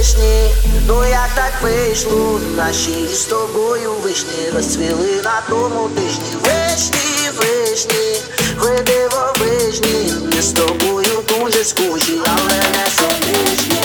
вишні, ну як так вийшло, наші з тобою вишні розцвіли на тому тижні. Вишні, вишні, ви дивовижні, ми з тобою дуже схожі, але не суміжні.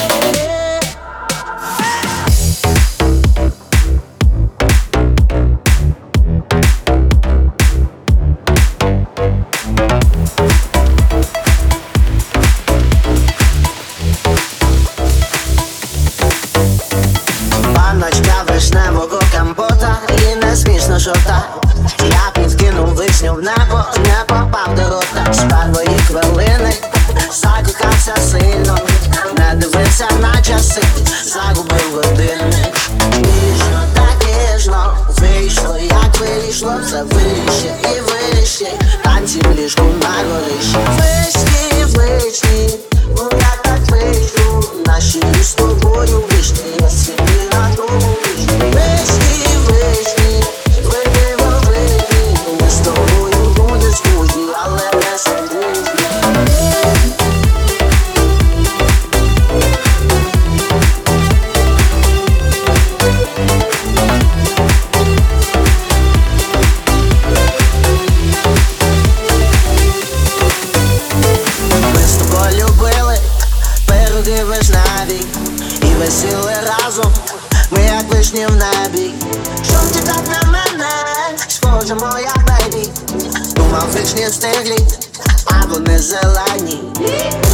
Паночка вишневого компота, і не смішно, що так. Я підкинув вишню в небо, не попав до рота. З першої хвилини закохався сильно, не дивився на часи, загубив годинник. Ніжно, так ніжно, вийшло, як вийшло, все вище і вище, танці в ліжку на горищі. Вишні, вишні, ну як так вийшло, наші з тобою вишні розцвіли на тому тижні. Вишні, вишні, ви дивовижні, ми з тобою дуже схожі, але не суміжні. Ми з тобою любили пироги вишневі і висіли разом, ми як вишні в небі. Що ти так на мене, схоже моя бейбі. Думав вишні стиглі, а вони зелені.